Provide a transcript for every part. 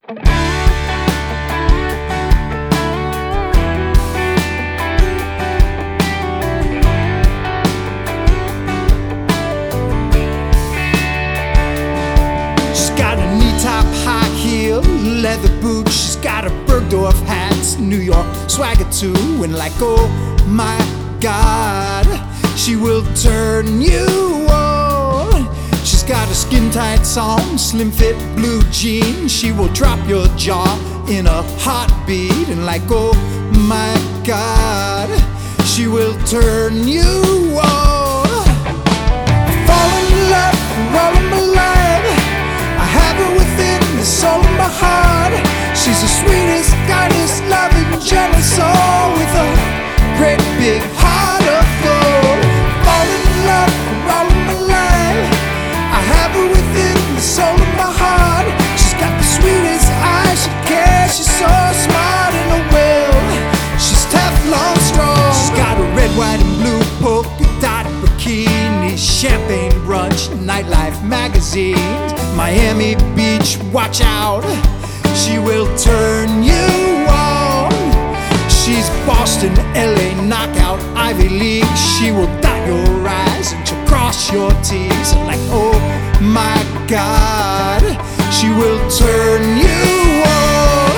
She's got a knee-top high heel, leather boots. She's got a Bergdorf hat, New York swagger too. And like, oh my God, she will turn you on. She's got a skin-tight song, slim fit blue jeans. She will drop your jaw in a heartbeat. And like, oh my God, she will turn you on. I fall in love for all of my life. I have her within the soul of my heart. She's the sweetest, kindest, loving, gentle soul with a great big heart of gold. Fall in love for all of my life. I have her within the soul of my heart. She's got the sweetest eyes, she cares, she's so smart in a will. She's Teflon strong. She's got a red, white, and blue polka dot bikini, champagne brunch, nightlife magazines, Miami Beach, watch out, she will turn you on. She's Boston, LA, knockout, Ivy League. She will dot your I's and she'll cross your T's. And like, oh my God, she will turn you on.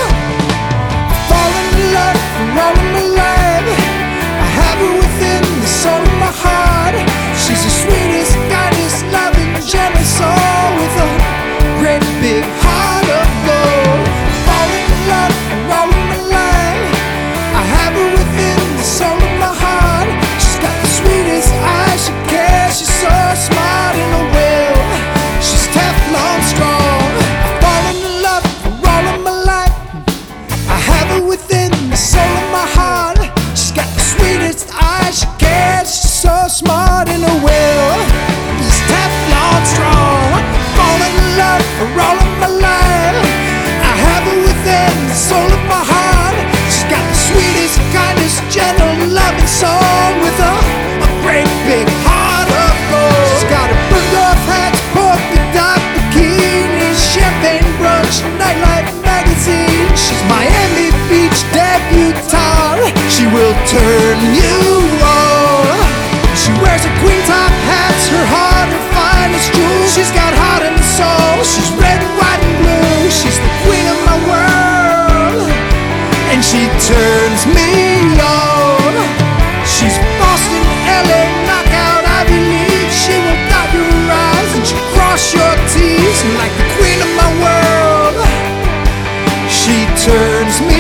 I fall in love for all of my life. I have her within the soul of my heart. She's the sweetest, kindest, loving, gentle soul with a great big heart of gold. Fall in love for all of my life. I have her within the soul of my heart. She's got the sweetest eyes, she cares, she's so smart in a will. She's Teflon strong. I fall in love for all of my life. I have her within the soul of my heart. She's got the sweetest eyes, she cares, she's so smart in a will. She's Teflon strong. Fall in love for all of my life. I have her within the soul of my heart. She's got the sweetest, kindest, gentle, loving soul with a great big heart of gold. She's got a Bergdorf hat, polka dot bikini, champagne brunch, nightlife magazine. She's Miami Beach debutante. She will turn you on. She wears a queen top hat, her heart, her finest jewel. She's got heart and soul. She's red, white, and blue. She's the queen of my world, and she turns me on. She's Boston, LA, knockout, Ivy League. She will dot your I's and she'll cross your T's. And like the queen of my world, she turns me